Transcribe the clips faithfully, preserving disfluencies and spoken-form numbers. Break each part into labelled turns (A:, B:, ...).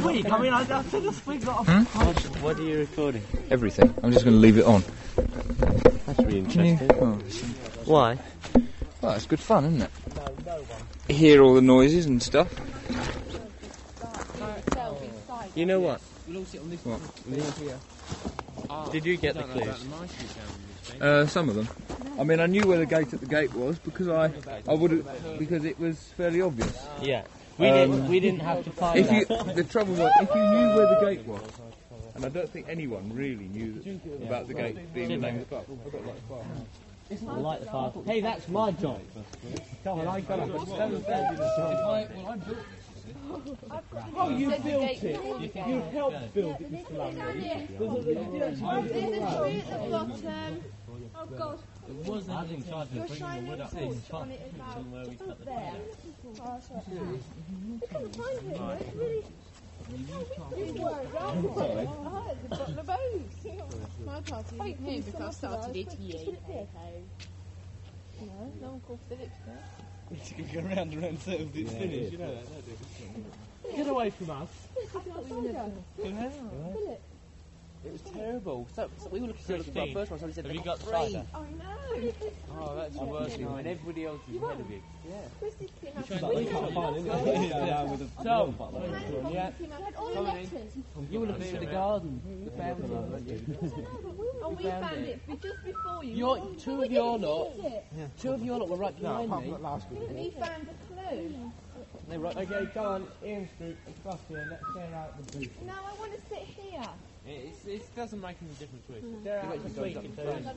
A: twig. I mean, I, I said a twig. Not a
B: Hmm?
C: What, what are you recording?
B: Everything. I'm just going to leave it on.
C: That's really interesting.
B: Oh.
C: Why?
B: Well, it's good fun, isn't it? You hear all the noises and stuff.
C: You know what?
B: What?
C: Did you get the clues?
B: Uh, some of them. I mean, I knew where the gate at the gate was because I, I would have, because it was fairly obvious.
C: Yeah. We
B: Um,
C: didn't. We didn't have to find
B: If you,
C: that.
B: the trouble was, if you knew where the gate was, and I don't think anyone really knew that, about the gate being the name of the pub. I've got like five.
A: I like the fire. Hey, that's my job. Come on, I got it. Oh, you built it. You helped build it, Mister Lumley.
D: There's a tree at the bottom. Oh God.
A: It was I was in charge of bringing the wood up
D: Torch
A: this top
D: on it as well.
A: from where we cut the
D: There. Oh, sorry. I couldn't find it. Right. Really. You were around. Oh, it's a bottle of booze. My party. Wait, me because I started it here. No, no one called Phillips there.
A: You can go round and round until it's
B: Yeah,
A: finished, you know that, don't you? Get away from us.
D: Philip.
E: It was terrible. So, so we were looking for the first one, so we said
A: Have
E: they
A: you
E: got
A: got
E: three.
A: cider?
D: Oh no.
E: Oh, that's worse when everybody else is ahead of you.
D: Christy came out.
A: You can't find it. Yeah, with a
E: So,
A: yeah.
D: All the letters.
E: you were looking for the garden. You found it, weren't you?
D: Oh, we found it be- just before you.
E: You're,
D: Oh,
E: two
D: we
E: of your
D: didn't
E: lot,
D: see it.
E: two of your lot were right behind me.
D: And he found a clue.
E: They were right
A: Okay, go on, Ian's group, across here, let's clear out the booth.
D: No, I want to sit here.
A: It's, it doesn't make any difference to us.
E: They're out this week in terms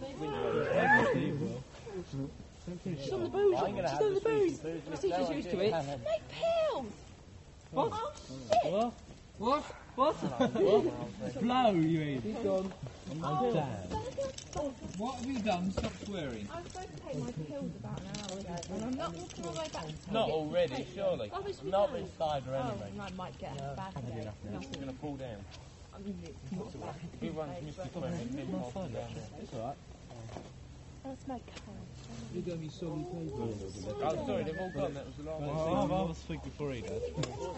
D: She's on the booze.
E: I'm going to
D: She's
E: have
D: on the
E: the
D: booze.
E: booze.
D: Christy's used to it. Make pills.
A: What?
D: Oh, shit.
A: What? What? What? Blow, you mean? He's gone. Oh, damn.
B: What have you done? Stop swearing.
D: I was supposed to take my pills about an hour ago, and I'm not walking all the way back.
C: Not already, surely.
D: Obviously
C: Not
D: not.
C: with cider
D: Oh,
C: anyway.
D: I might get a bad day.
C: It's going to fall down. Give one to Mister Clem and then I'll fall down there.
A: It's alright.
D: That's my car.
B: You don't need solid paper.
C: Oh, sorry, they've all gone. That was the last one.
A: Oh, I was thinking before he does.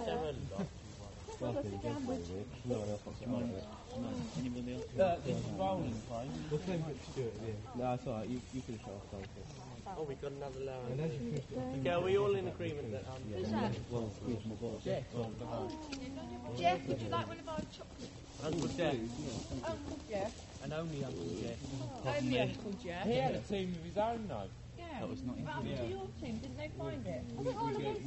A: Uh, this is rolling, plane. We'll send it to Stuart, yeah. No, it's alright, you, you can show off something.
C: Oh, we've got another lower. Okay, are we all in agreement that um,
D: Who's that?
C: Jeff?
D: Jeff, would you like one of our chocolates?
C: Uncle Jeff.
D: Uncle Jeff.
C: And only Uncle Jeff.
D: Only Uncle Jeff.
C: He had a team of his own, though.
D: Yeah. That was not But to your team, didn't they find it? I think all of them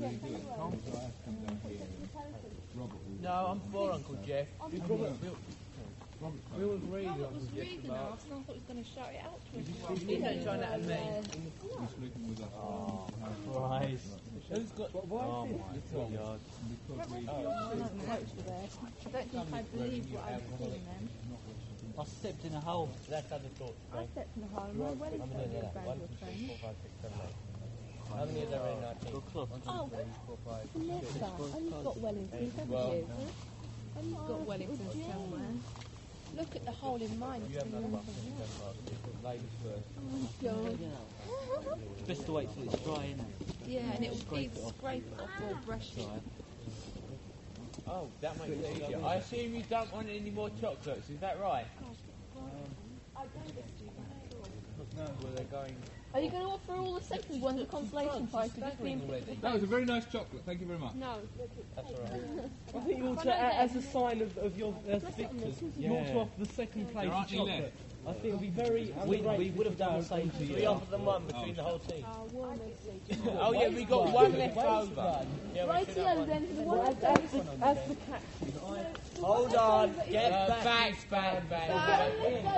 C: No, I'm for Uncle Jeff. We all agreed on
D: Robert was
C: Uncle Jeff
D: reading
C: about...
D: us, and I thought he was going to shout it out to us.
C: He's not trying that at me.
A: Oh, Christ.
C: Who's got... Oh, my God.
D: I don't think I believe what I was seeing then.
A: I stepped in a hole.
C: That's other thought.
D: I stepped in the hole, and my wedding phone was bad your train.
C: How many are there in that team?
D: Oh, Vanessa, and you've got Wellington, haven't you? And you've got Wellington somewhere. Look at the hole in mine.
C: You have another one for Denmark. Ladies first.
D: Oh, God.
A: It's best to wait till it's dry, isn't it?
D: Yeah, and it'll scrape it off, scrape it off or brush it.
C: Oh, that makes it easier. I assume you don't want any more chocolates, is that right? No, well, they're going...
D: Are you going to offer all the second ones a consolation prize for just being
B: That was a very nice chocolate. Thank you very much.
D: No.
C: That's all right.
A: I think you ought to, a- as a sign of, of your uh, victors, you ought to offer the second place
B: There
A: of
B: aren't any
A: chocolate.
B: left.
A: I think it would be very
C: We,
A: ungrateful
C: we would have done the same to you. We offered them one between the whole team. Oh, yeah, we got one left over. Yeah, we should have
D: Rightio
C: one.
D: then, for the one
A: As,
D: left
A: as,
D: over.
A: the, as the captain, I...
C: Hold on. Get uh, back, back, back, back.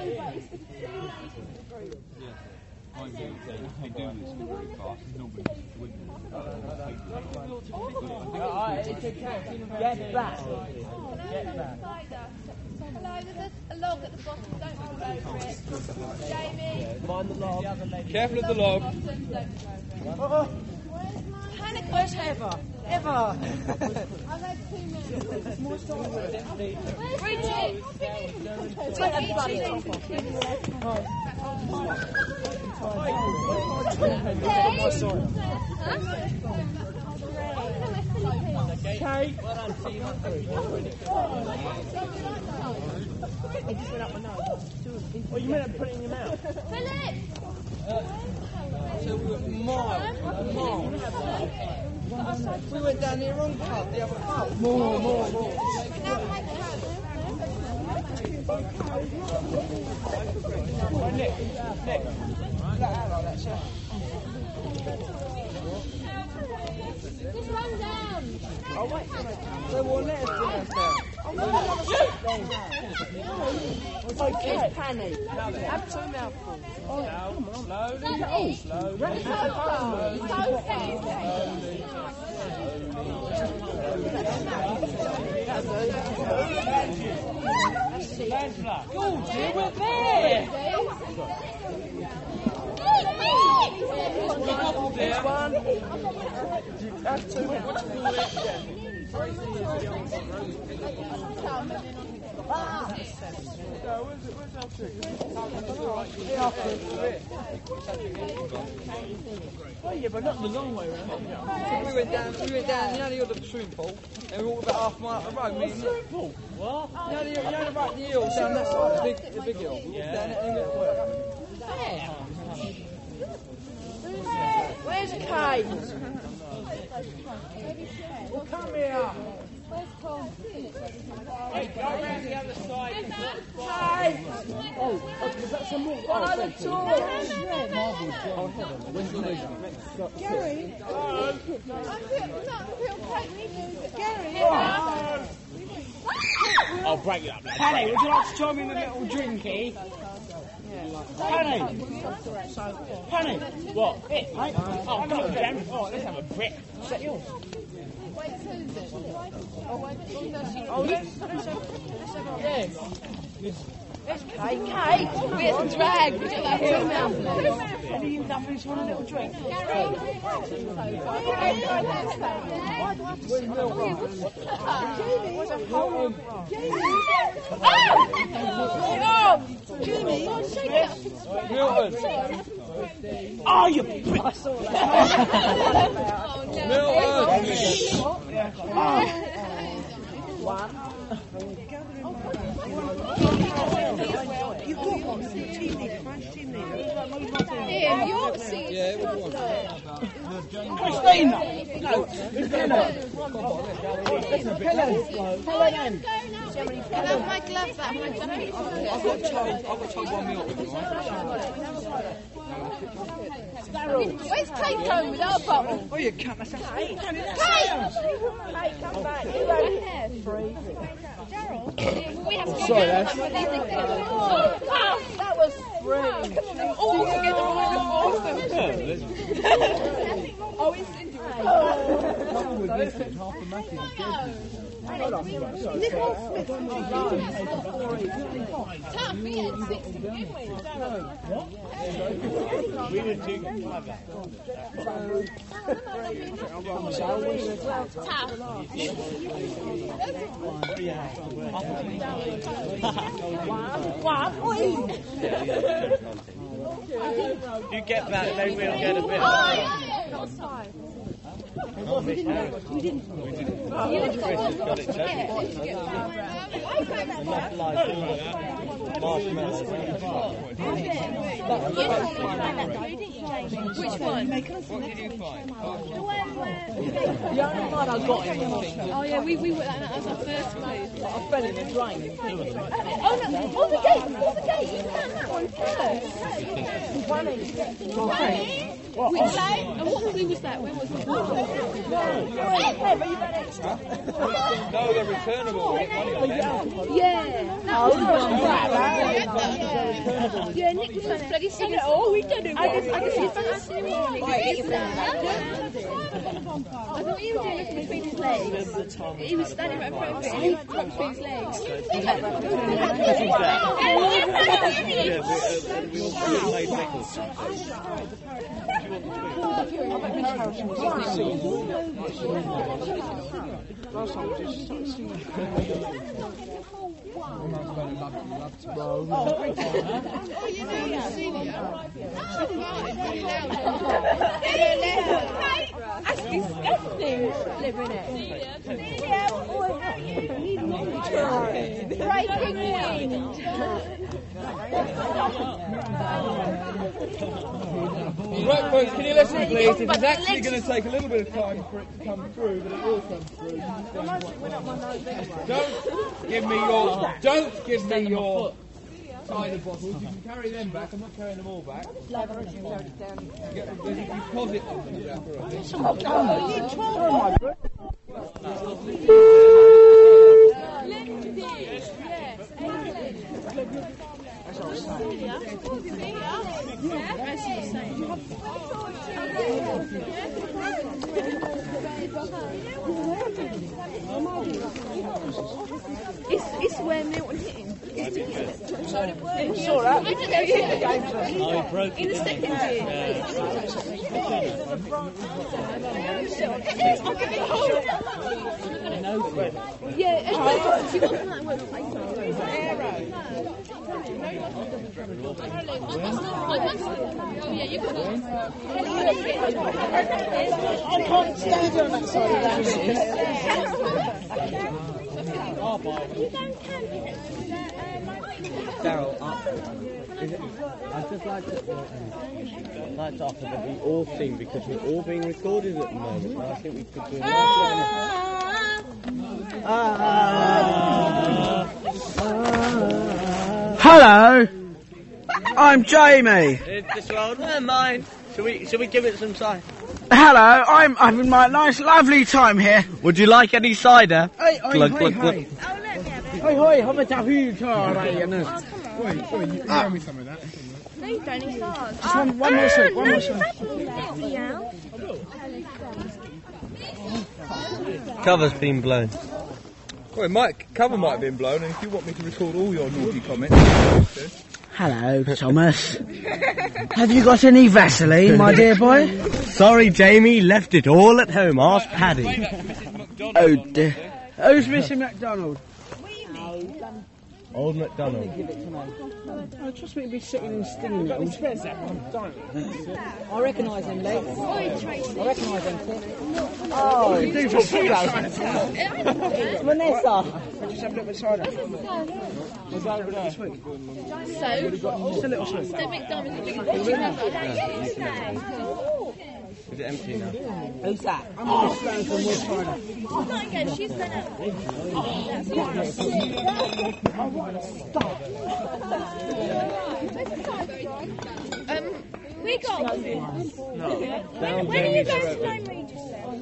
B: I do, they do this very fast. Nobody would.
C: It's a captain. Get back. Get back.
D: Hello, there's a, a log at the bottom, don't fall over it. Jamie.
A: Mind the log.
B: Careful of the log.
D: Panic.
E: Where's Heather? Heather!
D: I've had two minutes. Bridget.
E: Take everybody off.
C: Kate. Well done, team. It just went up my nose. Well, you meant to put it in your mouth.
D: Philip!
F: So we were miles, miles. We went down the wrong pub, the other pub. More, more, more.
C: Nick, Nick.
D: Just run down.
F: Oh, wait. They won't let us do that down.
C: Okay.
F: It's panic. Have two mouthfuls.
C: Oh, come on. Slowly. Slowly.
D: Slowly.
C: Angela. Georgie, we're there.
F: This one. Have two.
C: Oh yeah, but not the long way around.
F: So we went down, we went down, you know the other swimming pool, and we walked about half a mile up the road. Me and Nick.
C: What?
F: You know the, you know the, right, the hill down that side, the big, the big hill.
C: Yeah.
F: Down that hill. Where's Kate? Well, come here.
D: Where's Paul?
C: Hey, go around the other side.
F: Kate! Oh, is that some more? Oh, the tour!
D: Gary? I feel, no, I feel Gary?
C: I'll break it up.
F: Penny, would you like to join me with a little drinky? Penny! Penny!
C: What? It? Oh, come on, Jam. Oh, let's have a brick. Set yours.
D: Wait, Susan. Oh, wait,
F: Oh, let's, let's have, let's have a...
C: Yeah.
F: Let's Kate, Kate! Where's the drag? Would you like two mouthfuls? Penny, you nothing, just want a little drink. Milton!
C: Oh, you prick! I saw
F: that. Milton! One.
D: You've got one, team leader, French team leader. Yeah, you're seeing.
F: Yeah, it was one.
C: Christina! No,
D: Christina! Helen! Helen! Can I have my gloves out of my jacket?
F: I've got told, I've got told one meal with you, right?
D: Where's Kate going with our bottle?
F: Oh, you can't, that's Kate!
D: Kate! Kate, come back. You don't care. Gerald? We have to go
F: Sorry,
D: down
F: Ash.
D: with these things. That was brilliant. All together, all awesome. Oh, it's Cindy.
B: Half the match is
D: Nicholas Smith. Tough, we had six to begin with.
C: What? We didn't do five. You get that, then we'll get a bit.
D: Oh, yeah, not time.
C: We didn't. We didn't. Chris has got it
D: Which one?
F: What did you find?
D: The only one I got in Oh yeah, we, we were that was our first move.
F: I fell in the drain.
D: Oh no, oh the gate, oh the gate, you found that one first. Which lane? And what clue was that? Where was it?
F: No, they're returnable.
D: Yeah. No, yeah, Nick was like, bloody singing. Oh, we did it. I just, I just, I just, I thought he was doing it between his legs. He was standing right in front of it and he dropped between his legs.
C: we all played Nichols.
F: Last time we just started singing.
D: Oh, you know, you're senior. That's disgusting, living it. taking wind.
B: Right, folks, can you listen, please? It is actually going to take a little bit of time for it to come through, but it will come through. Don't give me your, don't give me your cider bottles. You can carry them back. I'm not carrying them all back. Get, there's a deposit on them.
D: It's, it's where Milton hit him. It's
F: Saw that.
A: Oh, he broke
D: in
A: it,
D: the
A: didn't
D: second
A: he?
D: year. Yeah, it's you got that
F: I can't stand on that side of
E: Daryl, uh, is it, I'd just like to, uh, like to offer that we all sing because we're all being recorded at the moment. And I think we could do a nice
F: Hello, I'm Jamie.
E: This world, never mind. Shall we, shall we give it some cider?
F: Hello, I'm having my nice, lovely time here.
E: Would you like any cider?
F: Hey, hey,
E: Glug,
F: hey,
E: glug,
F: hey.
E: glug.
F: Hey, hey, how much have you tried?
D: Wait, wait, you owe me some of that. No, you don't, it's ours.
F: Just one, one more sweet, one more sweet.
E: Cover's been blown.
B: Well, it might, cover might have been blown, and if you want me to record all your naughty comments, you
F: Hello, Thomas. Have you got any Vaseline, my dear boy?
E: Sorry, Jamie, left it all at home. Ask Paddy.
F: Oh dear. Who's Missus MacDonald?
E: Old MacDonald.
F: Oh, trust me to be sitting and stinging little.
G: I recognise him, Lee. I recognise him, Tim.
F: Oh, you do just see that.
G: It's Vanessa.
F: Just have a little bit of cider.
D: So,
F: Just a little sweet.
D: the McDonald's the biggest thing yesterday.
E: Is it empty now?
G: Who's that?
F: I'm going to stand for more cider.
D: She's not again, she's going out. Um, we got. No. When, when are you going to Lime Regis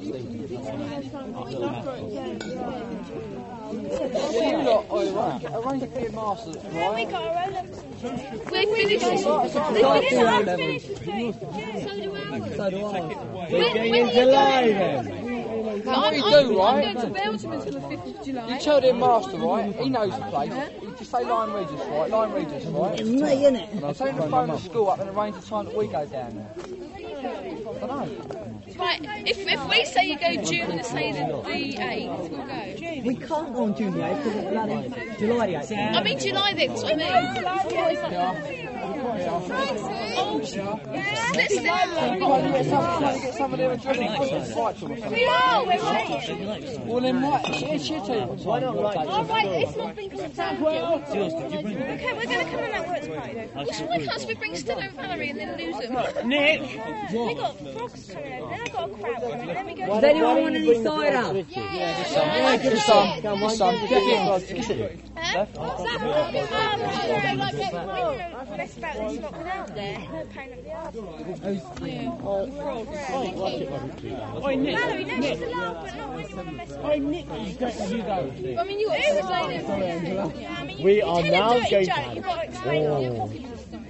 F: You lot, oh, right. Arrange for your masters,
D: then? We got our own. We're finished. We're finished. So do ours.
G: So do I.
D: When, when are you
F: July,
D: going?
F: What you do, right?
D: I'm going to Belgium until the fifth of July.
F: You tell their master, right? He knows the place. You just say Lime Regis, right? Lime Regis, right?
G: It's me, innit?
F: And I'll take the phone to school up and arrange the time that we go down there. I don't know.
D: Right, if, if we say you go June, say the, the eighth, we'll go.
G: We can't go on June the eighth because it's bloody July the eighth.
D: I mean July then, that's what I mean. Oh, let's
F: Trying to get some, trying to get some of them adrenaline fights or something.
D: we are, we're ready.
F: Well, then, right, shit, shit, why not
D: Oh, right, it's not been confirmed yet. Okay, we're going to come on that works party though. What's why can't we bring Stella and Valerie and then lose them?
E: Nick!
D: We got frogs to them, then I got a crowd one, then we go
G: Does
D: to
G: anyone want any cider?
D: Yeah,
F: Yeah, give us some, give us some, get in.
D: Huh? What's that? Um, you know, like, we know less about this not been out there. No pain up the arse.
E: Oi, Nick!
D: Valerie, no, she's allowed, but not when you want to mess with her.
E: Oi, Nick! You go.
D: I mean, you got to explain it. Yeah, I mean, you,
E: We
D: you
E: are
D: tell
E: now
D: him dirty
E: going
D: joke,
E: to-
D: you've got to explain it. Your pocket system.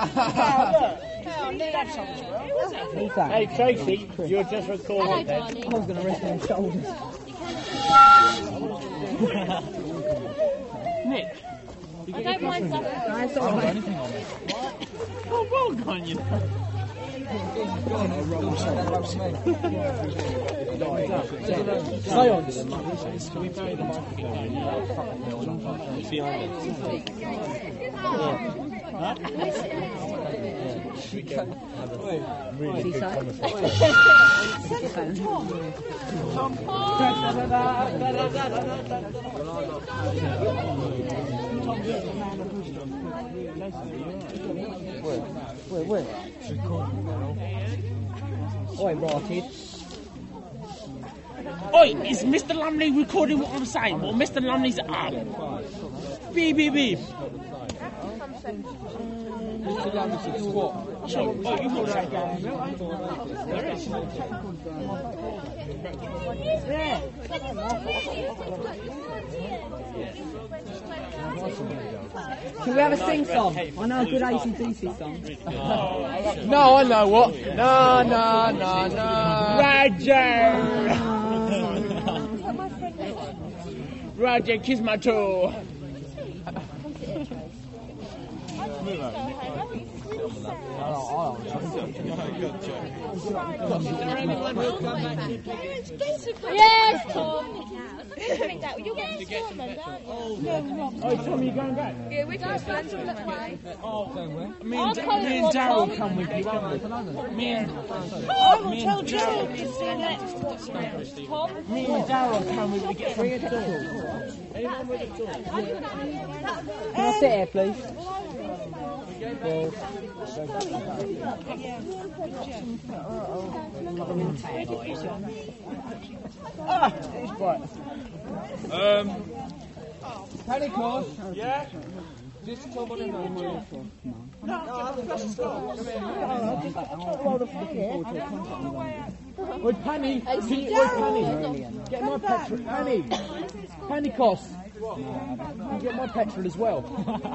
G: Who's that?
E: Hey, Tracy, you're just recording then.
G: I was going to rest on his shoulders.
E: Nick!
D: I don't mind that.
G: Nice all right.
E: Oh, well done, you.
G: Silence.
E: Can we bury the microphone? Behind it.
B: weekend.
E: Really good conversation. Where, where, where? Oi, Rotted.
C: Oi, is Mister Lumley recording what I'm saying? Well, Mister Lumley's up. Beep, beep, beep.
B: Mister Lumley said squat.
C: Oh, you want that?
G: Can we have a sing song? I know a good A C D C song.
B: No, I know what. No, no, no, no.
C: Roger! Roger, kiss my toe.
D: Yes, Tom. You're getting Stormland, aren't you?
C: Oh, Tom, you going back?
D: Yeah, we're going back to the way.
C: Me and, me and Daryl come with you, won't we? Me and,
D: I will tell Joe to see that. Tom?
C: me and Daryl come with you to get some petrol.
G: Can I sit here, please?
C: Ah, it's bright.
B: Um, Pentecost. Yeah. Just top on the mountain.
C: Wait, Penny, can you, wait, Penny, get my petrol, Penny, Pentecost, you get my petrol as well.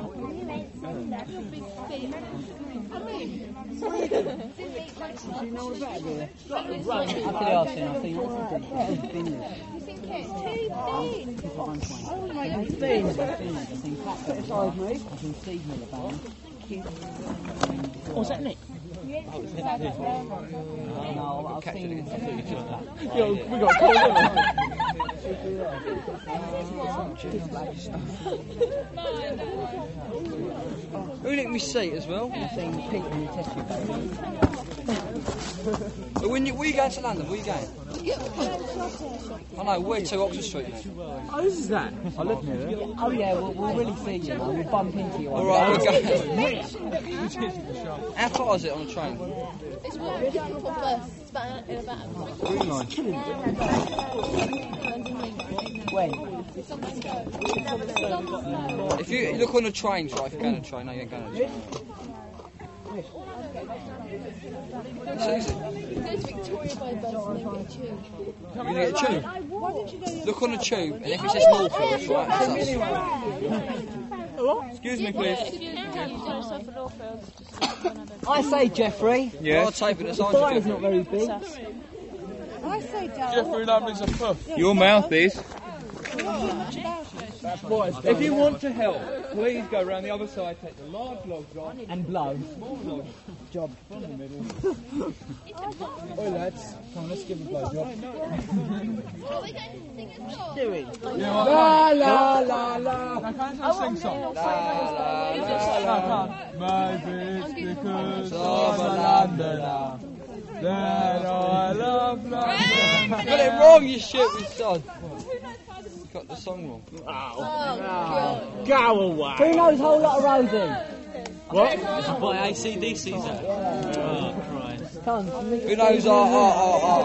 C: What's that, Nick?
G: No, I've seen it.
C: Yo, we got called in.
F: Who let me see as well?
G: I've seen Pete in the test tube.
F: When you, where you going to London? Where you going? I know, where to Oxford Street, mate?
C: Oh, this is that. I live near it.
G: Oh yeah, we'll, we'll really see you, man. We'll bump into you.
F: Alright, we're going. How far is it on the train?
D: It's one for bus. It's about in about
G: When?
F: If you look on the trains, right, if you're going on the train, no, you ain't going on the train. So is it?
D: There's Victoria by bus and then get tube.
F: You gonna get a tube? Look on the tube, and if it says Northfield, right, that's us. Excuse me, please.
G: I say Jeffrey.
F: Yeah. I'll tape it, the signs
G: The
F: are
G: is
F: different.
G: not very big.
D: I say Darryl.
B: Jeffrey Lumley's a puff.
F: Your mouth is.
B: If you want to help, please go round the other side, take the large logs off,
G: And blow.
B: small logs
G: Job.
B: from the middle. Oi lads, come on, let's give him a blow job.
D: What are we going to sing as well?
G: Doing.
B: La la la la. I can't sing song.
F: La la la.
B: Maybe it's because I'm a Londoner that I love London.
F: You got it wrong, you shit, we son. You got the song wrong.
C: Go away.
G: Who knows a whole lot of Rosie?
C: What? By A C D C, is that? Oh, Christ.
G: Tons.
F: Who knows our, our, our, our.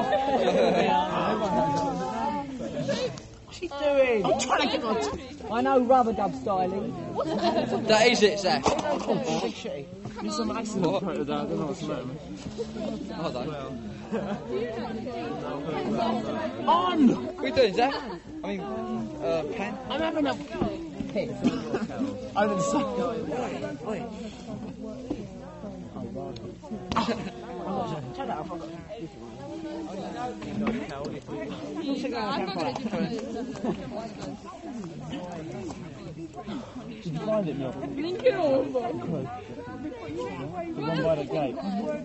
G: What's she doing?
C: I'm trying to get my...
G: I know rubber dub styling.
F: That is it, Zach.
C: There's some accident
F: What?
C: photo there, I don't know what's the matter.
F: I don't know.
C: On!
F: What are you doing, Zach? I mean, uh, Pan?
C: I'm having a...
G: Piss.
C: Over the sun. Did you find it, Neil? The one by the gate.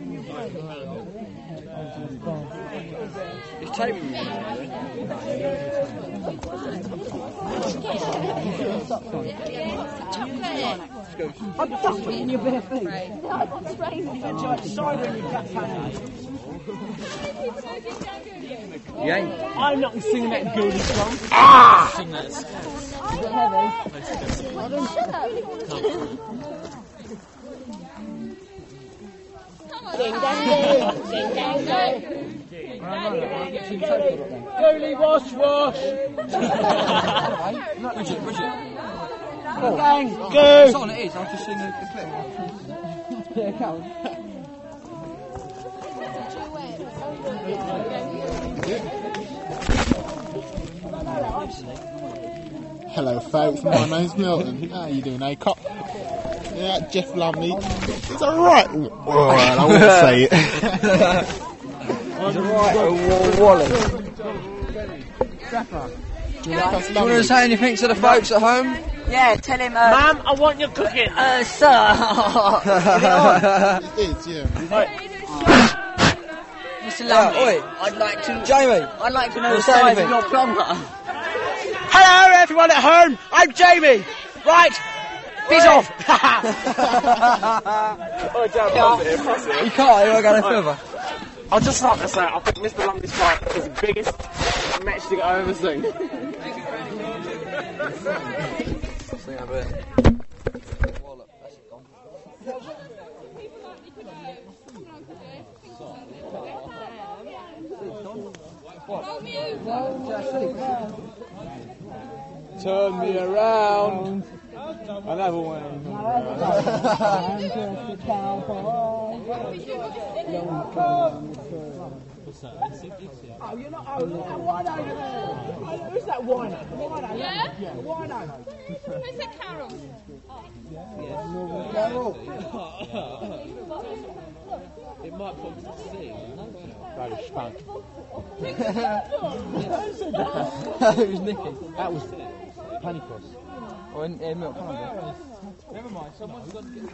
F: It's taping me.
D: Yeah.
G: I'm ducking in your bare feet. Cider in your cat panties.
E: Yeah.
C: I'm not singing that Goody song.
E: Ah!
C: Sing that.
G: Is it heavy?
D: Ding dang ding, ding dang dang.
C: Goody wash wash.
F: Bridget, Bridget.
C: Gang
F: It's
C: go.
F: on, it is. I'll just sing the, the clip.
G: Yeah, come on.
H: Hello folks, my name's Milton. How you doing, eh, cop? Yeah, Jeff Lumley. He's alright. Alright, I won't say it.
F: He's alright, Wally. Do you want to say anything to the folks at home?
G: Yeah, tell him, uh...
C: Ma'am, I want your cooking.
G: Uh, sir.
H: It is, yeah.
G: Mister
F: Yeah,
G: Lumley,
F: oi.
G: I'd like to...
F: Jamie.
G: I'd like to know
F: Wanna
G: the
F: say
G: size
F: anything?
G: of your plum cutter.
C: Hello, everyone at home. I'm Jamie. Right. Piss off.
F: You can't, you won't go no further.
C: I'd just like to say, I think Mister Lumley's fight is the biggest matchstick I've ever seen.
F: Sing a bit. Wallop, that's it gone.
C: Turn me around. Another one.
G: Oh, you're not... Oh, look at that wino over there. Who's that wino? Wino?
D: Yeah?
G: Yeah, wino.
D: Who's that Carol?
G: Carol.
A: It might put to sea.
C: That is fun.
F: Who's Nicky?
C: That was Pennycross.
F: Oh, in, in Milk Pounder.
A: Never mind, someone's got to get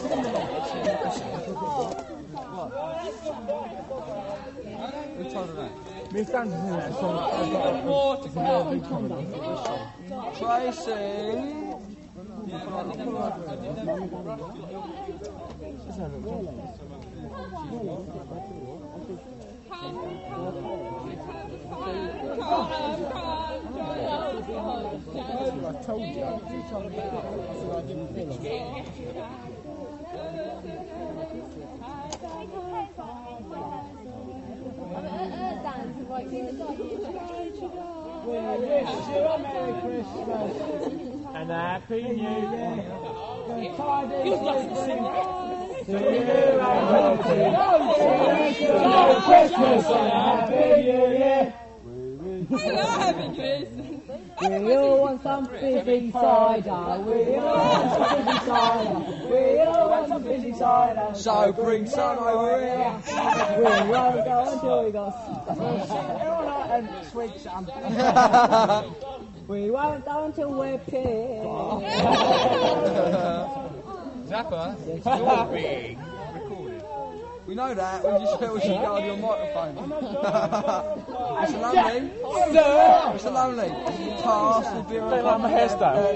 F: Who told her that?
C: Me stands in that song.
F: Tracy!
C: I told you. Merry Christmas and Happy New Year. You'd like to sing that? To you Merry Christmas and Happy New Year.
G: We all want some fizzy cider. We all want some fizzy cider. We all want some fizzy cider.
F: So bring some over here.
G: We won't go until we got and sweet some. We won't go until we're pissed.
B: Zappa, you're being recorded.
F: We know that, we just feel we should go on your microphone. Mister Lumley? Mister Lumley, task will be
C: Don't like my hairstyle.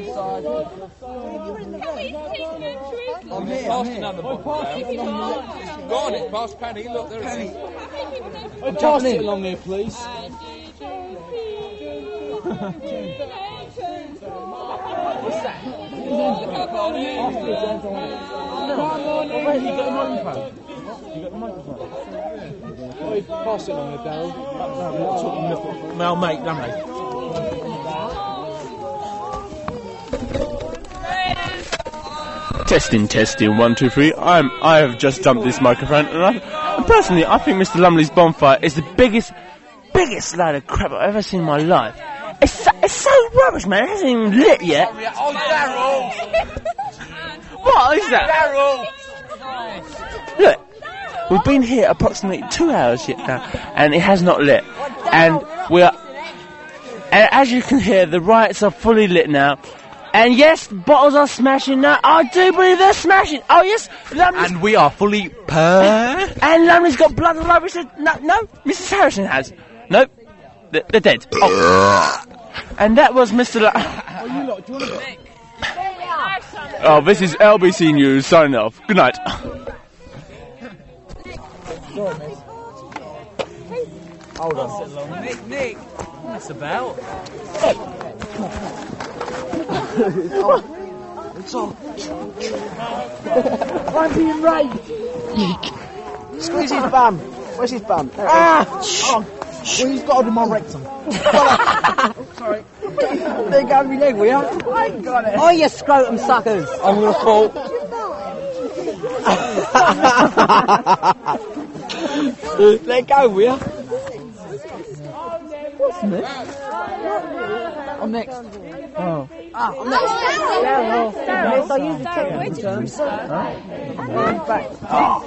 F: I'm here, I'm
B: Pass
F: here.
B: another bottle now. Go on, it's past Penny. Look, there it is.
C: Oh, pass it along here, please. What's that? Wait, you got the microphone? You got the microphone? Oh, pass it along here, Darryl. Mel, mate, Lumley.
I: Testing, testing, one, two, three. I'm, I have just dumped this microphone, and, I, and personally, I think Mister Lumley's bonfire is the biggest, biggest load of crap I've ever seen in my life. It's so, it's so rubbish, man. It hasn't even lit yet.
B: Oh, Daryl!
I: What is that?
B: Daryl!
I: Look, we've been here approximately two hours yet now, and it has not lit. And we are, and as you can hear, the riots are fully lit now. And yes, bottles are smashing now. I do believe they're smashing. Oh yes, Lumley's,
B: And we are fully per.
I: and Lumley's got blood all over his head. No, no, Missus Harrison has. Nope, they're, they're dead. Oh. And that was Mister Lu-
C: Oh, you lot, do you want to
I: Oh, this is L B C News signing off. Good night.
G: Hold on.
F: Nick, Nick.
C: What's about?
G: It's on. I'm being raped. Squeeze his bum. Where's his bum? Ah! Oh. Well, he's got hold of my rectum. Sorry. There you go, me leg, will ya? I ain't got it. Oh, you scrotum suckers. I'm gonna fall. Let go, will ya? What's next? I'm next. Oh. Ah, I'm next. Yes, I use the technical terms. Huh? Back. Oh.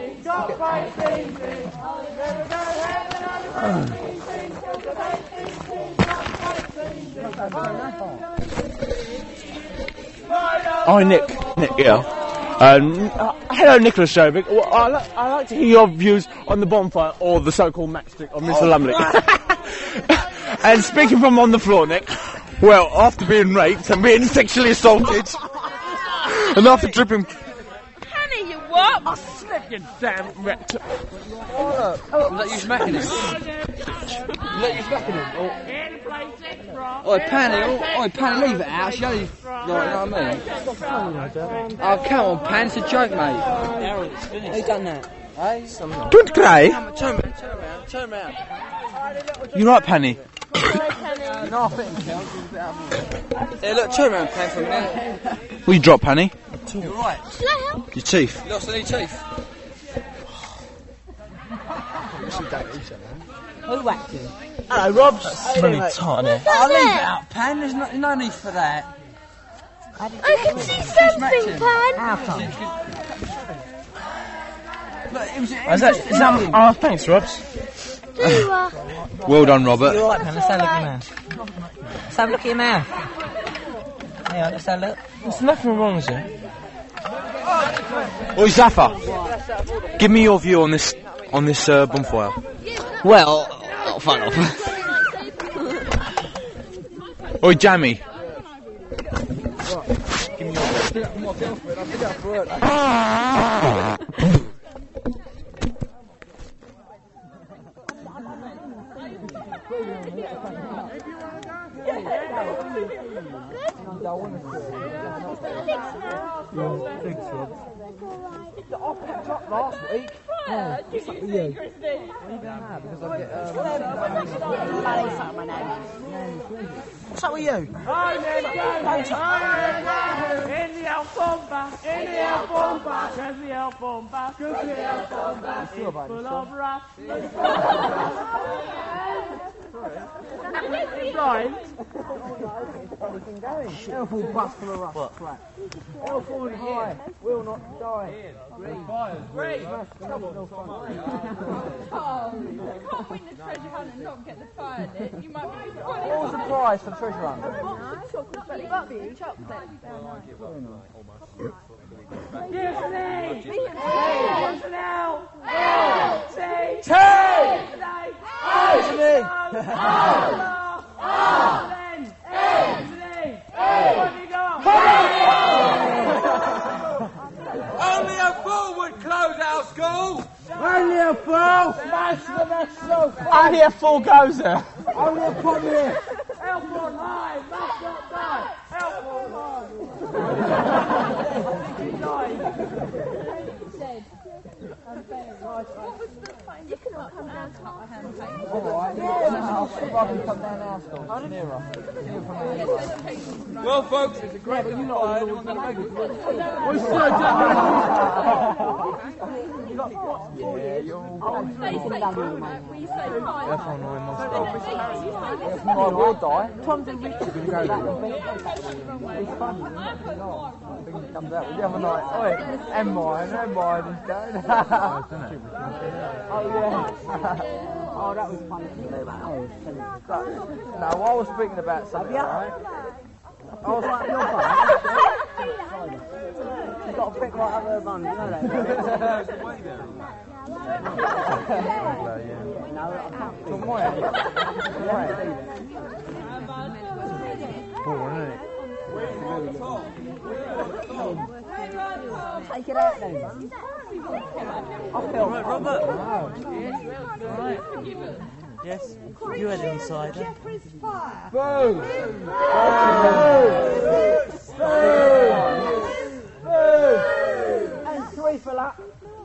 I: Oh, Nick. Nick, yeah. Um, uh, hello, Nicholas Jovic. Well, I li- I like to hear your views on the bonfire or the so-called matchstick of Mister
C: Oh.
I: Lumley. And speaking from on the floor, Nick. Well, after being raped and being sexually assaulted, and after dripping.
D: Honey, you what?
I: I slip you damn rectum.
F: Oh, look. Oh, let you smacking him. Let you smacking him. Oh, oh Panny, oh, oh, Panny, leave it out. She only, like, you know what I mean? Oh, come on, Pan, it's a joke, mate. Who done that? Hey?
I: Don't cry.
F: Turn, turn, turn around, turn around.
I: You're right, Penny.
F: No, I think it counts. Hey, look, turn around, Pan, for a minute.
I: Will you drop, Penny?
F: You're right.
I: Your teeth.
F: You lost any teeth?
G: Who whacked him?
C: Hello, Rob. That's really tiny.
F: I'll leave it out, Pan. There's no, no need for that.
D: I can see something, Pan.
G: How come?
F: Look, it was, it
C: Is
F: was
C: that,
F: just
C: is that, oh, thanks, Robs.
D: Do you, uh,
I: Well done, Robert.
G: You're right, Pan. Let's have a look at your mouth. Let's have a look at your mouth. Yeah, let's have a look.
C: There's nothing wrong with it.
I: Oi, Zaffa. Give me your view on this on this uh, bonfire.
G: Well, oh, fuck off.
I: Oi, Jammy.
F: I packed up last week.
G: Yeah, what's up with you?
F: Because I get, um...
G: What's up with you?
J: En die alfomba, en die alfomba, cause the alfomba, cause the alfomba is full of rust. Right.
G: Helpful bus full of rough crap. Helpful and high will not die.
D: oh, you can't win the treasure hunt and not get the fire lit. You might be funny.
F: What was the prize for the treasure hunt?
D: Chocolate, chocolate, chocolate.
J: Yes, me. Yes, now. Say.
F: Two!
J: Anthony. Then. Anthony. What have you got?
F: Only a fool would close our school!
G: Only a fool!
J: Smash the best so
C: Only a fool goes there.
G: Only a communist!
J: Help on high, must not die. Help on high.
D: You can all come down to my hand paint.
F: Alright, yeah, I'll see if I can come down our school. It's nearer. Nearer from here. Well, folks, it's a great little fire. Anyone got a big one? We're so done. Yeah, you're all
D: They say time, we say time.
F: F on nine must go.
D: They
F: If not, I will die.
G: Tom's and Richard can go there.
F: It's funny, isn't it? I think it comes out with the other night. Oi, and mine, and mine is going.
G: Oh, yeah. Oh, that was funny. Oh,
F: No, I was speaking about something, right?
G: I was like, you're fine. You've got to pick right up her bum, you know that? No, I can't.
F: From where? From where? Born, isn't it?
G: Take it out then. I feel
I: Right, Robert. Right. Yes, you had any cider.
B: Boo!
G: And three for that.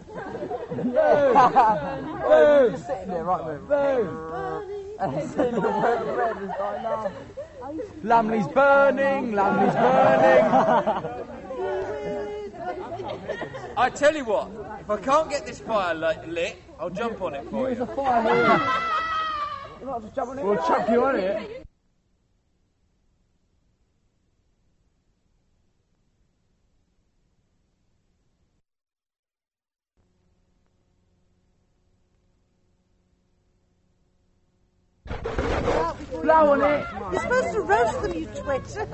G: Just sitting there, right, move. And sitting there, red is like, no.
C: Lumley's burning, Lumley's burning.
B: I tell you what, if I can't get this fire lit, lit I'll jump on it for
G: There's
B: you.
G: a fire here. You're not just jumping in.
C: We'll chuck you on it.
G: Blow on it.
D: You're supposed to roast them, you twit.
G: Oh,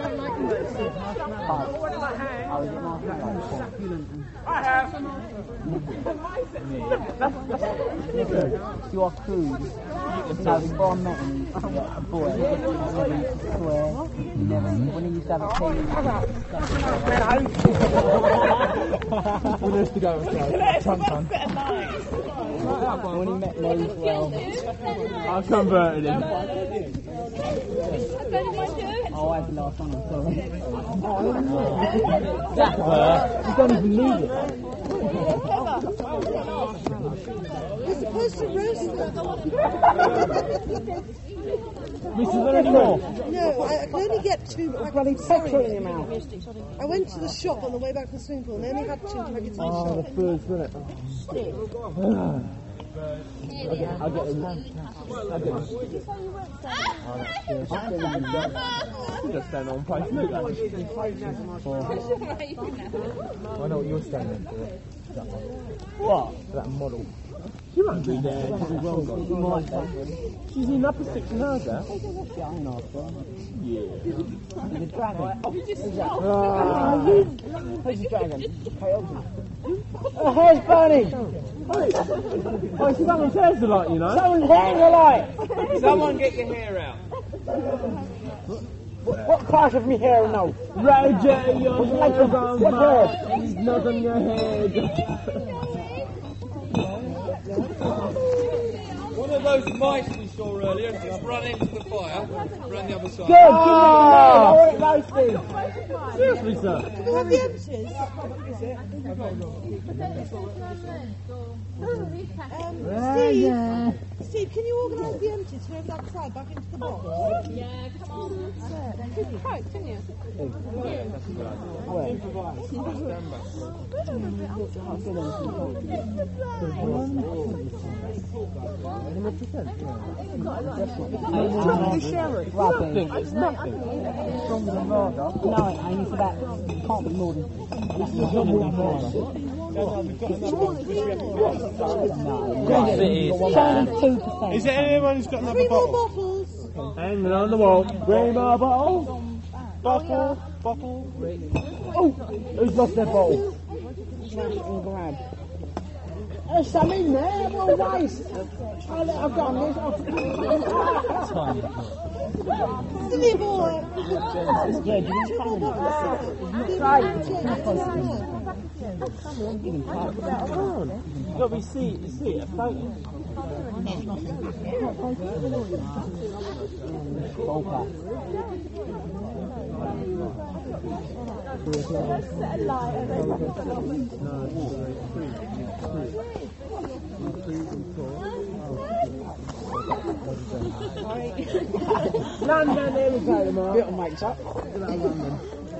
G: is it marshmallow?
J: I have.
G: You are crude. No, before I met him, a boy, he never used to swear. He never, when he used to have a tea,
C: We used to go and say, Tun Tun.
G: when he met me as well.
C: I converted him.
G: Oh, I had the last one, I'm sorry. That hurt. You don't even need it.
D: You're supposed to roast them.
C: Miss, is there any more?
D: No, I, I can only get two. But
G: Bloody petrol in your mouth.
D: I went to the shop on the way back from the swimming pool and I only had two packets in the
C: Oh,
D: shop.
C: the food's in it. I'll get, I'll get them. I'll get them. You just stand on place. Look, I know what you're standing for. What? That model. She won't be there. She's in upper six and hers there. Yeah.
G: He's a dragon. Who's that?
C: Ah.
G: Who's the dragon? Her hair's burning!
C: Oh, she's someone's hair's alight, you know.
G: Someone's hair's alight!
B: Someone get your hair out.
G: What, what class of me hair now?
C: Roger, your
G: What's like
C: hair's
G: the-
C: on
G: what
C: fire.
G: hair?
C: He's not on your head.
B: One of those mice we saw earlier just run into the fire, run the other side.
G: Good, give me the I want it roasted.
C: Seriously, sir.
D: Do you have the empties? Um, Steve, Steve, can you organise the empties from over that side back into the box?
K: Yeah, come on. You can cope, can you?
G: Nothing. It's nothing. It's stronger than lager. No, it ain't. It's about, can't be more than, this is not more than lager.
I: Yes, it is.
G: seventy-two percent.
C: Is there anyone who's got another
D: Three more
C: bottle?
D: bottles.
C: Hanging on the wall. Three more bottles. Bottle. Bottle.
G: Oh, who's lost their bottle? And grab. There's some in there. What a waste. I'll let her go on this.
D: Silly boy.
G: Yeah, do you want to try it? It's not possible.
C: You've got to be see, see it, a photo.
G: Ball pack.
C: London, there we go, Mark.
G: Bit of makes up.
C: London.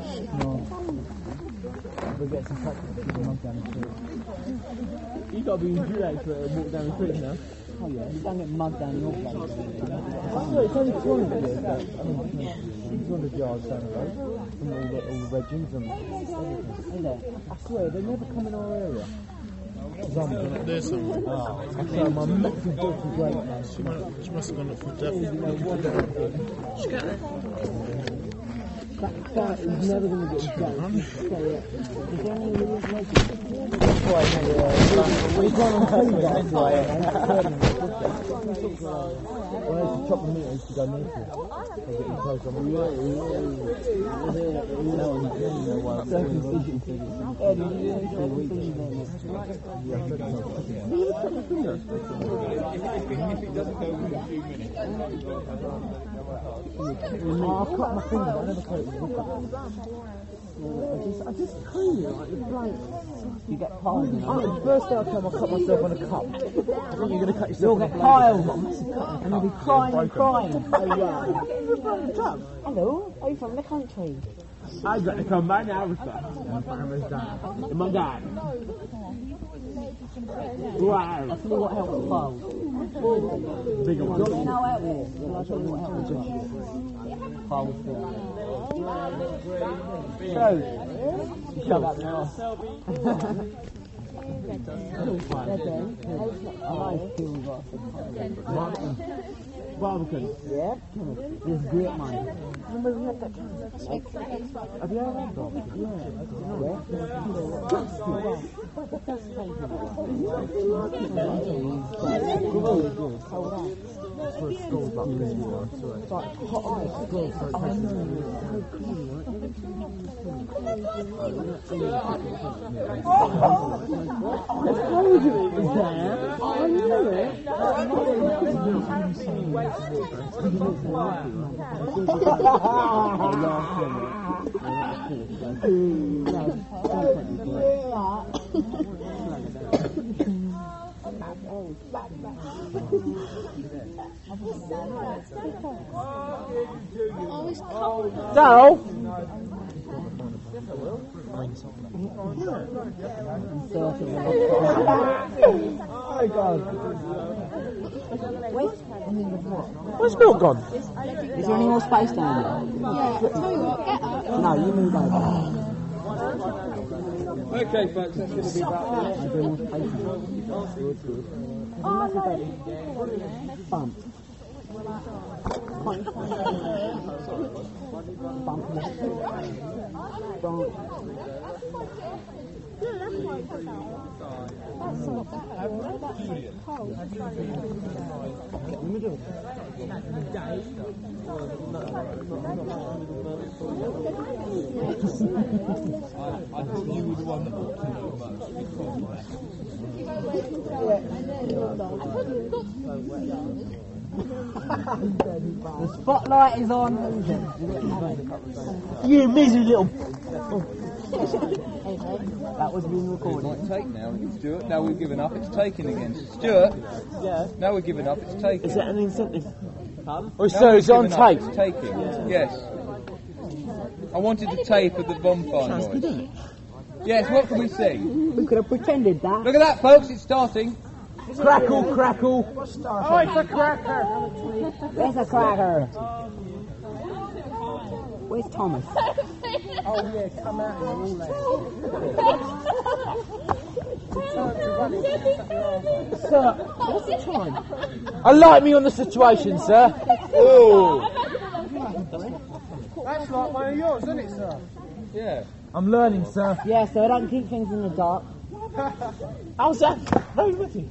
G: We'll get some practice to the mug down the street.
C: You got to be in July to walk down the street now.
G: Oh yeah, you don't get mud down your place.
C: I swear, it's only two hundred here, but, I mean, two hundred yards down the road from all the, all the regiments and everything.
G: Is there?
C: I swear, they never come in our area.
H: There's some.
C: I swear, my Mexican daughter's great, man.
H: She must, she must have gone up for death.
C: That guy is never going to get done. Is there any information? That's why, yeah. We've gone on food, that's why. When I used to chop the meat, I used to go near to it. I get in close on my I'll cut my finger, I never cut it with a cup. I just, I just clean it like the blade. You get piles. I mean, the first day I come, I cut myself on a cup. I think you're going to cut yourself. You'll get piles, and you'll be crying and crying. Oh yeah. Hello, are you from the country? I got to come back now, sir. My family's dad. And my dad. Wow. I'll tell you what helps the piles. Bigger ones. You know how it is. I'll tell you what helps the piles. So, shut up now. Barbican. Yeah? It's great, man. Remember we had that time? Have you ever had Barbican? Yeah. It's for a school back this year. It's like hot ice. School for a test. Daryl! Oh God! Where's Bill gone? Is there any more space down there?
D: Yeah, tell you what, get up.
G: No, you move over.
B: Okay, folks, that's going to be about
G: Bump. Bump. Bump.
B: I thought you were the one that ought to know most.
G: The spotlight is on. You miserable little. That was being recorded.
B: It's take now, Stuart. Now we've given up, it's taken again. Stuart.
G: Yeah.
B: Now we've given up, it's taken.
C: Is that an incentive?
G: Pardon?
C: Oh, so it's on tape.
B: It's taking. Yes. I wanted the tape of the bonfire noise. Yes. What can we see?
G: We could have pretended that.
B: Look at that, folks. It's starting.
C: Crackle, crackle.
G: Oh, it's a cracker. Where's a cracker? Where's Thomas?
C: Oh yeah, come out and all that. Sir, what's the time? Alight me on the situation, sir. Oh.
G: That's like one of yours, isn't it, sir?
B: Yeah.
C: I'm learning, sir.
G: Yeah, so I don't keep things in the dark.
C: How's that? Very witty.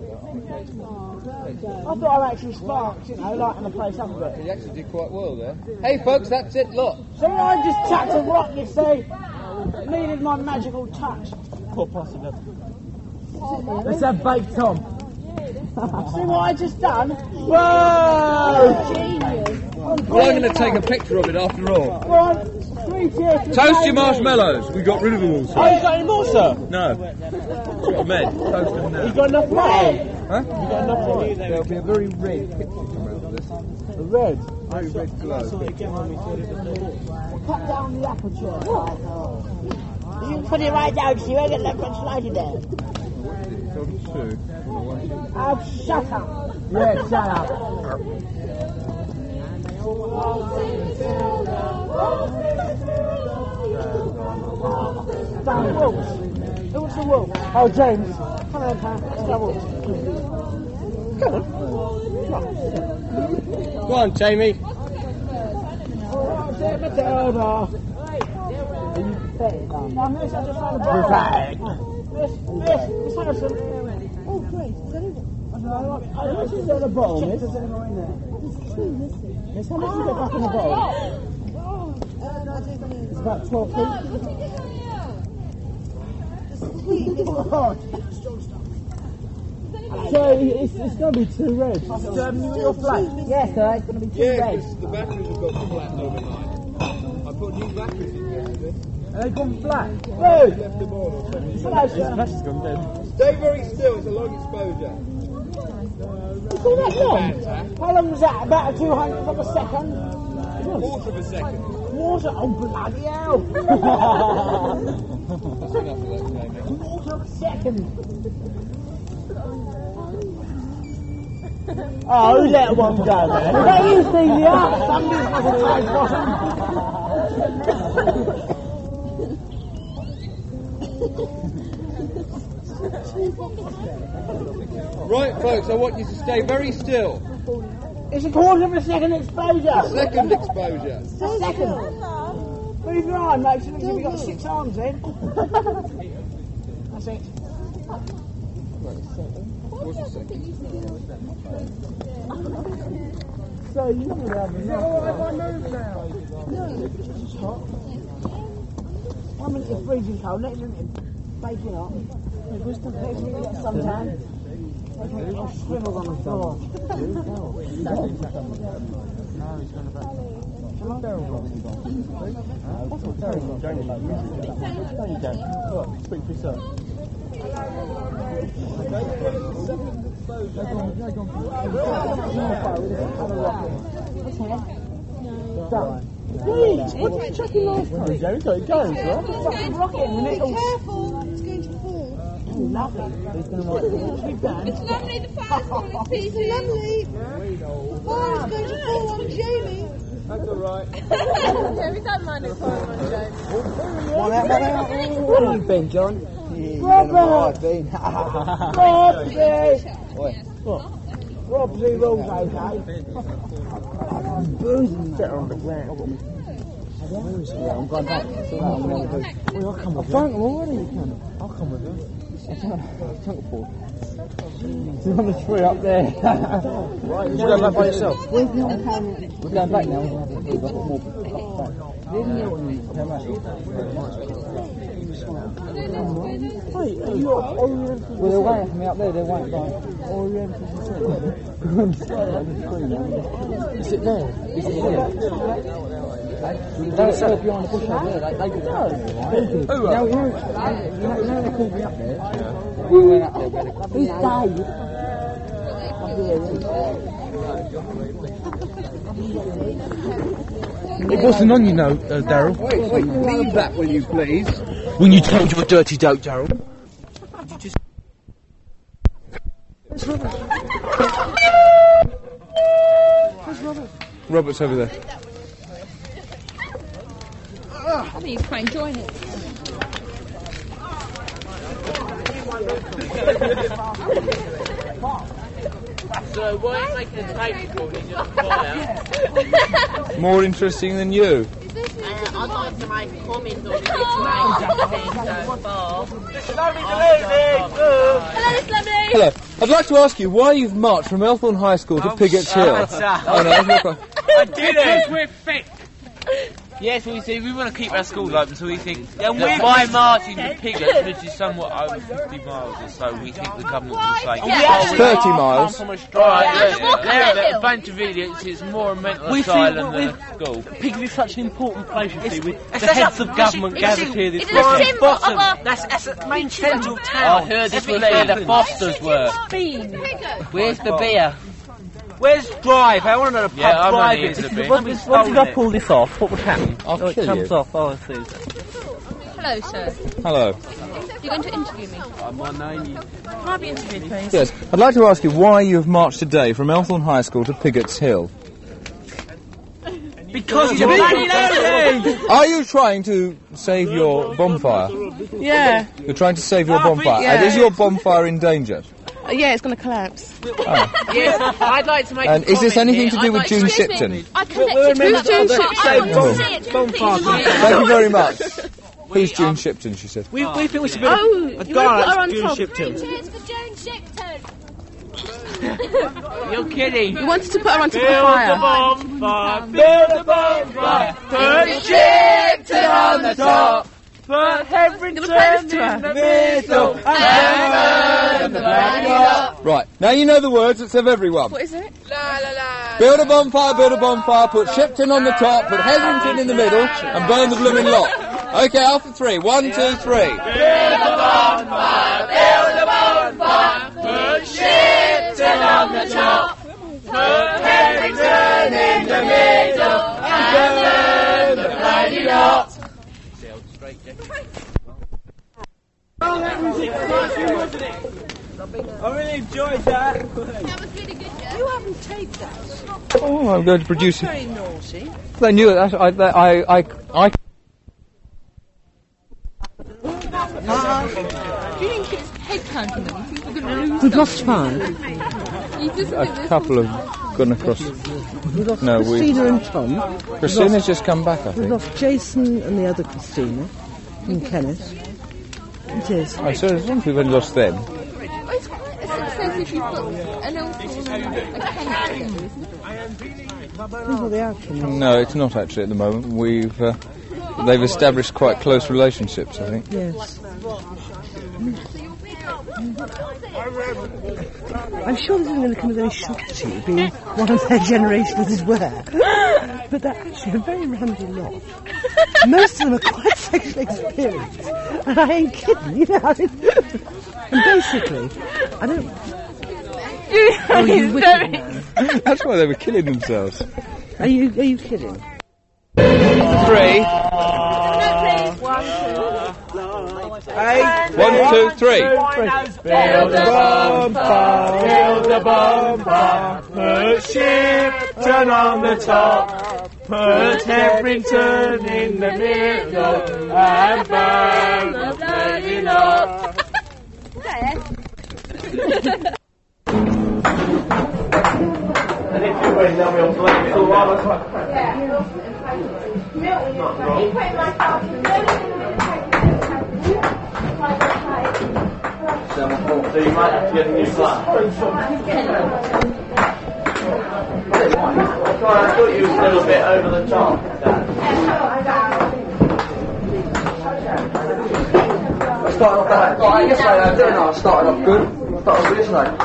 G: I thought I actually sparked, you know, lighting the place up a bit.
B: You actually did quite well there. Hey, folks, that's it. Look.
G: So I just tapped a rock, you see. Needed my magical touch.
C: Poor possible. Let's have baked Tom.
G: See what I just done?
C: Whoa!
G: Genius.
B: Well, I'm going to take a picture of it after all.
G: One, three cheers.
B: Toast your marshmallows. We got rid of them all, sir.
C: Oh, you got any more, sir?
B: No. That's what I meant. Toast them now.
C: You got enough right?
B: Huh?
C: You got enough right?
B: There'll be a very red picture come out of this.
C: A red?
B: Very red glow.
G: Cut down the aperture. You put it right down so you won't get left one sliding there.
B: It's on two.
G: Oh, shut up.
C: Yeah, shut up.
G: Down wolves. Who wants the wolf? Oh, James. Come on, pal. Let's go wolves. Come on.
C: Go on, Jamie.
G: Matilda. Now, miss, I just found a ball. Miss, miss, Miss Harrison. Oh, great. Is that it?
C: How much is there in the bottle, miss? There's anyone in there? Miss, how much is there back in the bottle? It's about twelve feet. So it's, it's going to be two reds. Um, your flat? Yes, sir, it's going to be two
B: Yeah,
C: reds.
B: because the batteries have got flat overnight. I put new batteries in yesterday.
C: And they've gone flat.
B: Hey! Left the board or something.
C: Hello, sir. That's gone dead.
B: Stay very still, it's a long exposure.
C: It's all that long? How long was that? About two hundredth of a second?
B: A quarter of a second.
C: Quarter? Oh, bloody hell! Quarter of a second. Oh, who let one go there? Was that you, Celia? Somebody's got a tight bottom.
B: Right, folks, I want you to stay very still.
C: It's a quarter of a second exposure.
B: Second exposure.
C: A second. Move your arm, mate. So looks like you've got six arms then. That's it.
B: What's a second?
C: So you know where I'm now. It's hot. One minute it's freezing cold, next minute it's baking hot. Next minute it's suntan. Next minute it's swivel on the floor. Please, what did you chuck in last time, Joe? So it goes, right? It's rocket in the middle.
D: Be careful, it's going to fall.
C: Oh, lovely. It's going to like
D: It's lovely, the fire's falling to pieces. It's lovely. The fire's going to fall on Jamie.
B: That's alright.
D: Yeah, we don't mind if falling on Jamie.
G: Where have you been, John?
C: Robert!
G: been.
C: Robsy! What? Robsy rules, okay? Boozing. Get on the ground. Yeah, I'm going back. So I'm going to do. Well, I'll come with you. I've already, you can. I'll come with you. I can't. Tank for. You're on the tree up there. Right, you're going back by yourself. We're going back now. We've got more back. Wait, are you oriental? Well, they're waiting for me up there. They're waiting by oriental. Is it there? Is it there? Don't sit behind the bush over there. They, they no. Who? Now, you know, you know, you know they called me up there. Yeah. We went up there. Who's Dave?
F: It wasn't on, you know, uh, Daryl.
B: Wait, wait, leave that, will you please?
F: When you told you a dirty dope, Daryl. Just...
B: Robert's over there.
K: I think he's quite enjoying it.
I: So why are you making a tape recording just fire?
B: More interesting than you.
L: Uh, I'd like to make a comment on the information so far.
B: Hello. I'd like to ask you why you've marched from Elthorne High School to
I: Oh,
B: Piggott's Hill. Oh, no, that's not quite-
I: I did it! Because we're fit! Yes, we see, we want to keep our schools open, so we think that by marching to Piggott's, which is somewhat over fifty miles or so, we think the government will say,
B: Yeah. thirty miles.
I: Come from a strike, yeah, they're a bunch of idiots, it's more a mental We asylum
F: think
I: than a school.
F: Piggott's is such an important place, you see, with
I: it's
F: the
I: such
F: heads
I: a-
F: of government
I: it's-
F: gathered
I: it's-
F: here this
I: it's
F: week.
I: a symbol of a-
F: That's, that's a main central town.
I: I heard this was where the Fosters were. Where's the beer?
F: Where's Drive? I want to know the pub
I: Yeah, I'm
F: Drive
I: only
F: is.
I: here for the
F: If
I: beer.
F: Once we- once we pull this off, what would happen?
B: I'll
F: Oh, it
B: kill
F: comes
B: you.
F: off. Oh, I see.
K: Hello, sir.
B: Hello.
K: You're going to interview me.
I: My name is...
K: Can I be interviewed, please?
B: Yes, I'd like to ask you why you have marched today from Elthorne High School to Piggott's Hill.
F: Because he's a bloody lady!
B: Are you trying to save your bonfire?
K: Yeah.
B: You're trying to save your
K: Oh,
B: bonfire.
K: yeah.
B: And is your bonfire in danger?
K: Uh, yeah, it's going to collapse.
I: Yes, I'd like to make
B: And
I: a
B: is this
I: comment
B: anything
I: here.
B: to do
I: I'd
B: with
I: like
B: June
I: to-
B: Shipton?
K: I connected with June Shipton.
B: Thank you very much. Who's June Shipton, she said.
F: We, we think we should be
K: Oh,
F: a
K: you want to put her
F: guy
K: on
F: like June
K: top?
F: Shipton.
D: Cheers for Jane Shipton.
I: You're kidding.
K: You wanted to put her onto the
I: Build
K: fire.
I: the bonfire, build the bonfire, put Shipton on the top, put Hetherington in the middle, and burn the bloody lot.
B: Right, now you know the words, let's have everyone.
K: What is it?
L: La la la.
B: Build a bonfire, build a bonfire, put Shipton on the top, put Hetherington in the middle, and burn the blooming lot. Okay, after three. One, two, three.
I: Build a bonfire, build a bonfire, put Shipton on the top, put Hetherington in the middle, and burn the bloody lot.
J: Oh, that was exciting, wasn't it? I really enjoyed that.
D: That was really good, yeah.
K: You haven't taped that.
B: Oh, I'm going to produce it.
K: Very naughty.
B: They knew it. I, I, I, I, I
K: Do you think it's head counting them? You think we're going to lose?
C: We've lost five.
D: You just
B: a couple have gone across.
C: We've lost
B: No, we-
C: Christina and Tom.
B: Christina's just come back, I
C: We've
B: think.
C: lost Jason and the other Christina. And Kenneth. It is.
B: Oh, so as long as we've only lost them.
D: Well, it's quite a success if you put an elf or a Kenneth in, isn't it?
C: Depends what the outcome is.
B: No, it's not actually at the moment. We've uh, they've established quite close relationships, I think.
C: Yes. I'm sure this isn't going to come as any shock to you, being one of their generation as it were. But they're actually a very randy lot. Most of them are quite sexually experienced. And I ain't kidding, you know. I mean, and basically, I don't... Oh, you wicked man.
B: That's why they were killing themselves.
C: Are you, are you kidding?
B: Three. One, two, three.
J: Build a bonfire, build a bonfire, put Shipton on the top, put Hetherington in the middle, and burn the bloody lot. And if you win, then we'll blame it all on us. So you might have to get a new flat. Sorry, I thought you were still a bit over the top, Dad.
F: I started off that. Oh, I guess I didn't I? I started off good. I started off this night.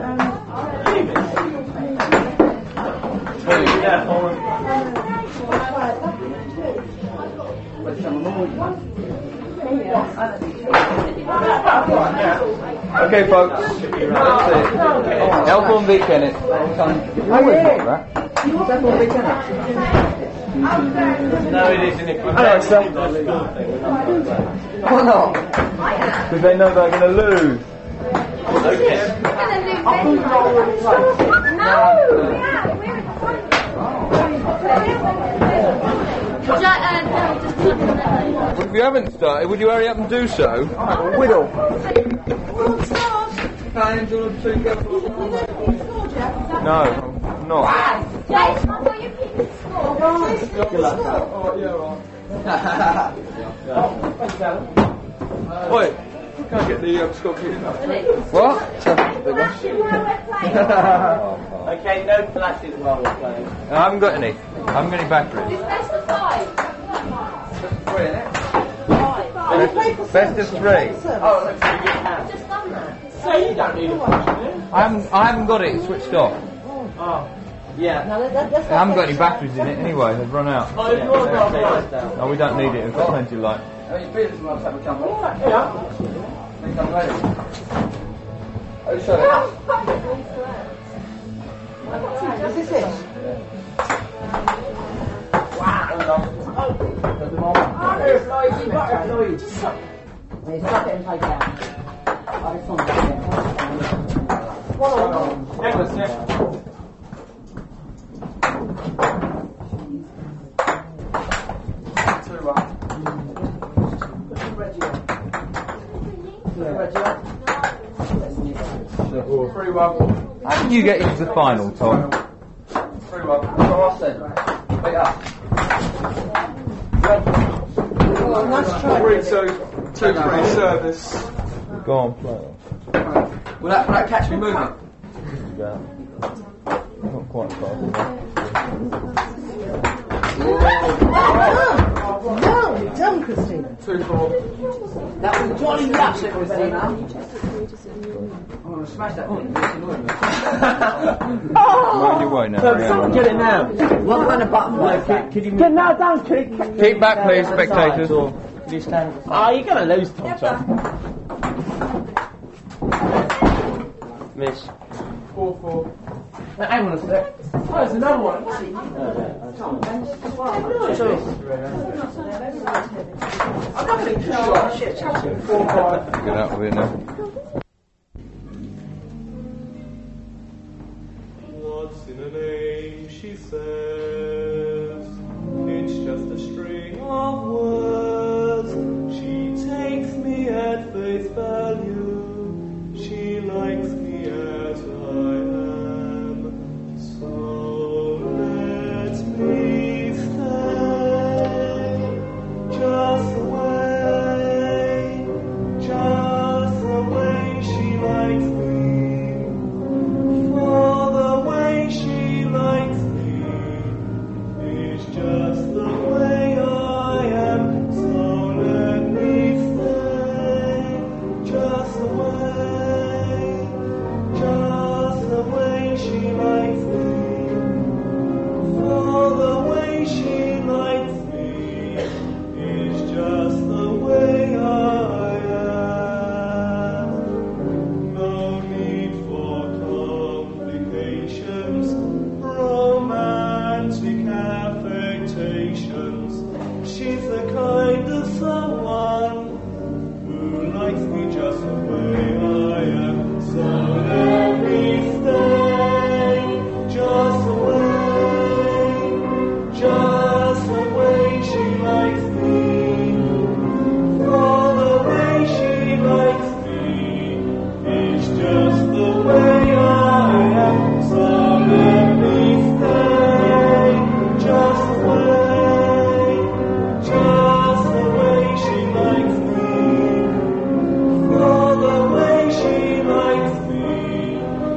B: Okay, folks. That's it. Elkhorn v Kenneth. I wouldn't want that.
J: No, it isn't. If we
B: Hello, sir.
F: Why not?
B: Because they know they're going to lose.
J: Okay.
B: If you haven't started, would you hurry up and do so?
F: Whittle.
B: No, I'm not. Wait, can't get the um, Scott Keating up. What?
J: Okay, no flashes while we're playing.
B: I haven't got any. I haven't got any batteries. Best of three.
J: Oh, let's see. Just done that. So you don't need a flash, do you?
B: I haven't, I haven't got it switched off.
J: Oh. Yeah.
B: I haven't got any batteries in it anyway, they've run out.
J: Oh, you've got a light.
B: No, we don't need it, we've got plenty of light.
J: Yeah.
F: Oh, sorry. Is this it? Wow. There's noisy, there's noise. There's nothing to take out. I just want to get it.
J: Nicholas, yeah.
B: three one. How did you get into the final, Tom?
F: three one. That's what I said. Wait up.
B: Three two. Two three service. Go on, play.
F: Will that, will that catch me moving?
B: Go
I: out. Not quite fast enough.
G: Well done, Christina.
B: Two, four.
G: That was Johnny Lash, Christina. I'm going to smash that one.
B: Mind your way now.
C: Someone get it now.
G: What kind of button was that?
C: Could you get now down, Keep
B: Keep back, please, spectators.
C: Could you stand? Oh, you're going to lose, Tom. Tom. Miss.
B: Four, four.
C: Now, hang on a sec. Oh, there's another one.
B: Get out of here now.
M: What's in a name, she said.